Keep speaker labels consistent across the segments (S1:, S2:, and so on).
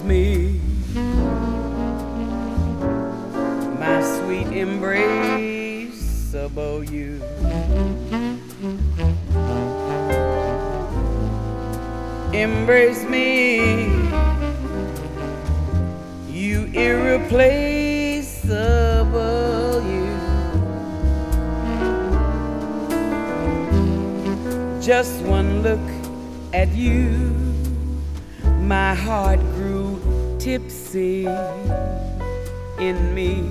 S1: me, my sweet embrace above you. Embrace me, you irreplaceable you. Just one look at you, my heart grew tipsy in me.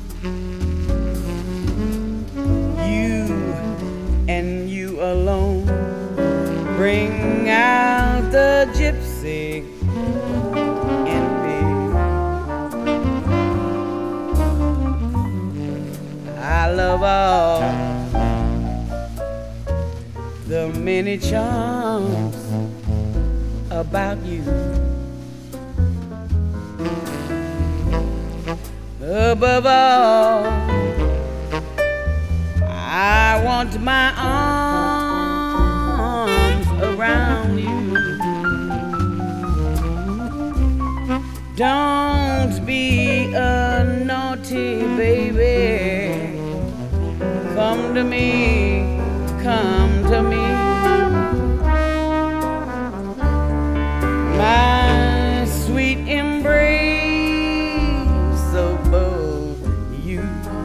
S1: You and you alone bring out the gypsy in me. I love all the many charms about you. Above all, I want my arms around you. Don't be a naughty baby. Come to me, come to me. My sweet embrace above you.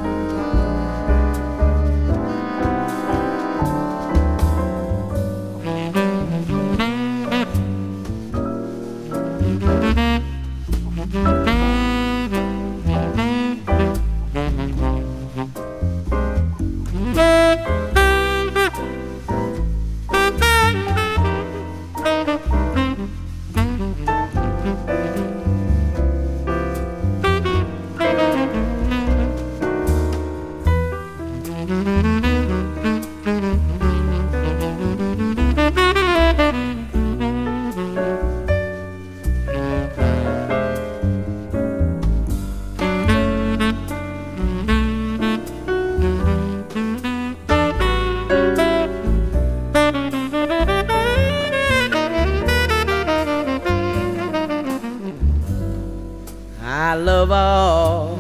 S1: I love all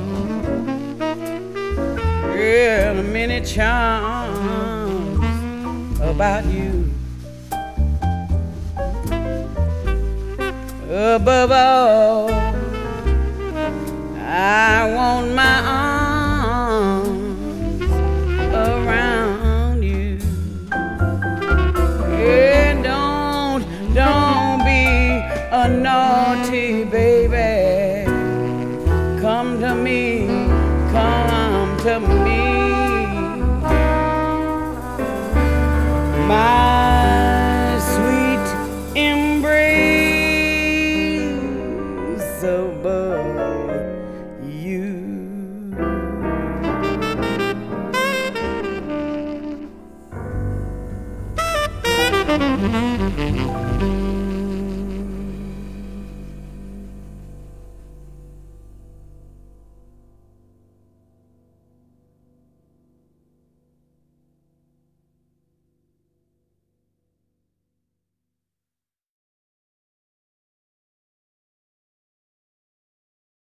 S1: the many charms about you. Above all, I want my arms around you. Yeah, don't be a naughty baby. Come to me, come to me. My sweet embrace above you.